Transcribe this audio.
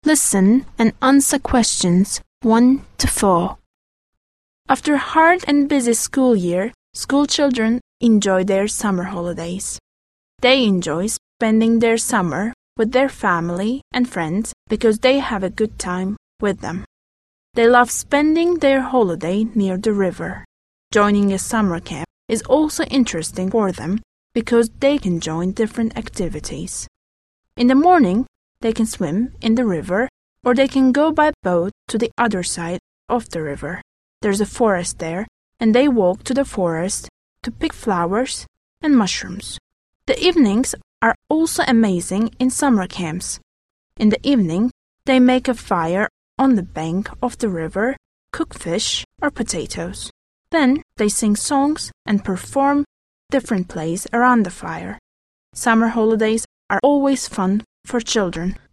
Listen and answer questions 1 to 4. After a hard and busy school year, school children enjoy their summer holidays. They enjoy spending their summer with their family and friends because they have a good time with them. They love spending their holiday near the river. Joining a summer camp is also interesting for them because they can join different activities. In the morning, they can swim in the river, or they can go by boat to the other side of the river. There's a forest there, and they walk to the forest to pick flowers and mushrooms. The evenings are also amazing in summer camps. In the evening, they make a fire on the bank of the river, cook fish or potatoes. Then they sing songs and perform different plays around the fire. Summer holidays are always fun for children.